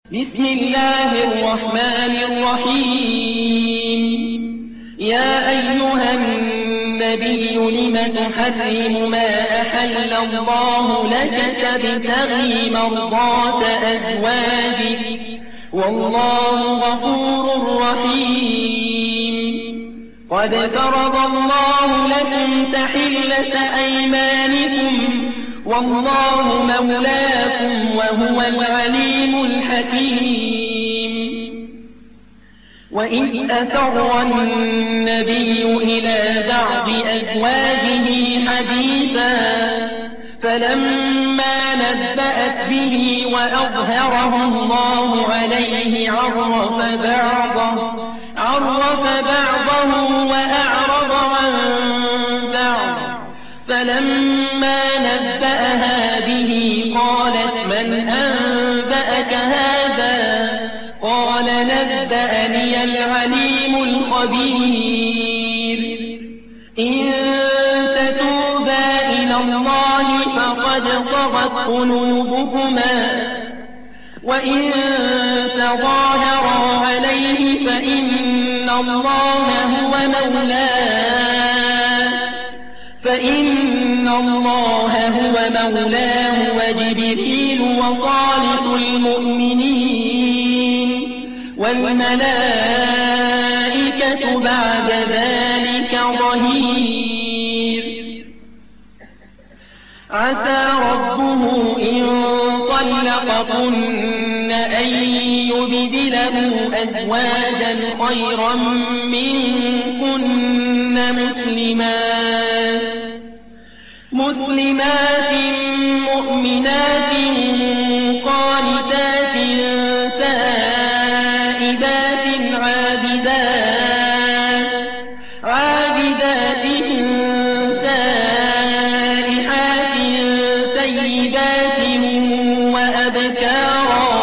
بسم الله الرحمن الرحيم. يا أيها النبي لم تحرم ما أحل الله لك تبتغي مرضات أزواجك والله غفور رحيم. قد فرض الله لكم تحلة أيمانكم والله مولاكم وهو العليم الحكيم. وإذ أسر النبي إلى بعض أزواجه حديثا فلما نبأت به وأظهره الله عليه عرف بعضه وأعرض عن بعض. فلما نبأها به قالت من أنبأك هذا؟ قال نبأني العليم الخبير. إن تتوبا إلى الله فقد صغت قلوبكما وإن تظاهرا عليه فإن الله هو مولاه وجبريل وصالح المؤمنين والملائكة بعد ذلك ظهير. عسى ربه إن طلقكن أن يبدله أزواجا خيرا منكن مسلمات مؤمنات قانتات تائبات عابدات سائحات ثيبات وأبكارا.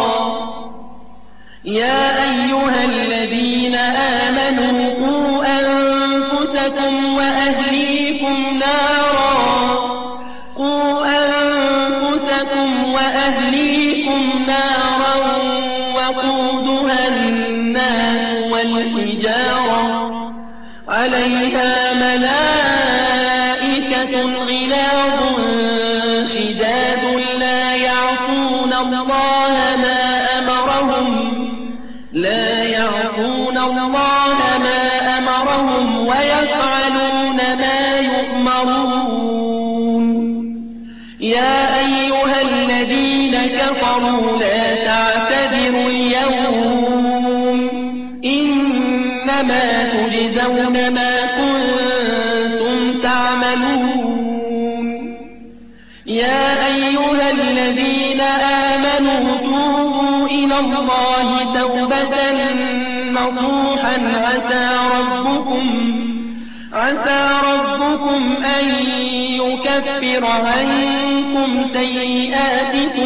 يا أيها الذين آمنوا قوا أنفسكم وأهليكم نارا وقودها الناس والحجارة عليها ملائكة غلاظ شداد لا يعصون الله ما أمرهم ويفعلون ما يؤمرون. يا أيها الذين كفروا لا تعتذروا اليوم إنما تجزون ما كنتم تعملون. يا أيها الذين آمنوا توبوا إلى الله توبة نصوحا عسى ربكم أن يكفر عنكم سيئاتكم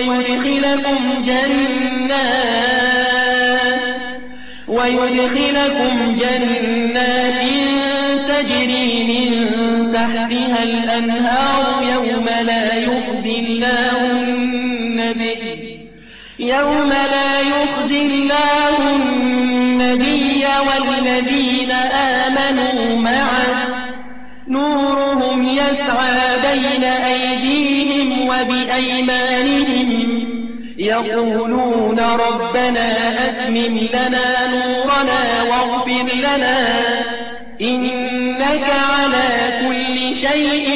ويدخلكم جنات تجري من تحتها الأنهار يوم لا يخزي الله النبي والذين آمنوا معه نورهم يسعى بين أيديهم وبأيمانهم يقولون ربنا أتمم لنا نورنا واغفر لنا إنك على كل شيء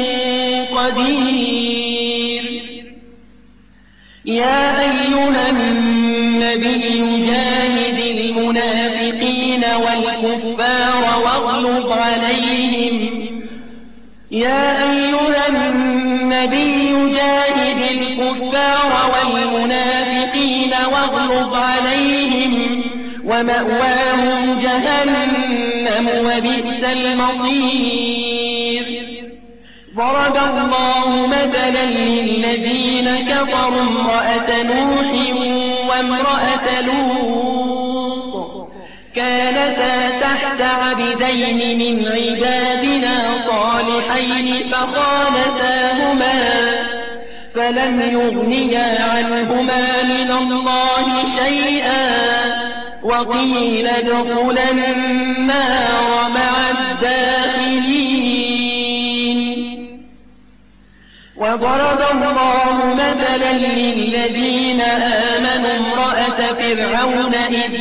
قدير. يا أيها النبي جاهد المنافقين والكفار واغلظ عليهم. يا أيها النبي جاهد الكفار والمنافقين واغلظ عليهم ومأواهم جهنم وبئس المصير. ضرب الله مثلا للذين كفروا امرأة نوح وامرأة لوط كانتا تحت عبدين من عبادنا صالحين فلم يغنيا عنهما من الله شيئا وقيل ادخلا النار مع الداخلين. وضرب الله مثلا للذين آمنوا امرأة فرعون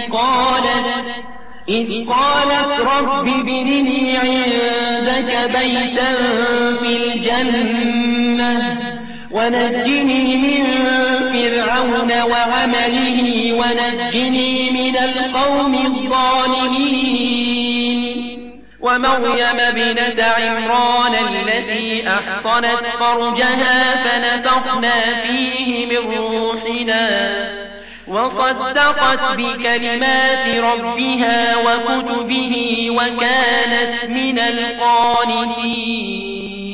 إذ قالت رب ابن لي عندك بيتا في الجنة ونجني من فرعون وعمله ونجني من القوم الظالمين. ومريم ابنة عمران التي أحصنت فرجها فنفخنا فيه من روحنا وصدقت بكلمات ربها وكتبه وكانت من القانتين.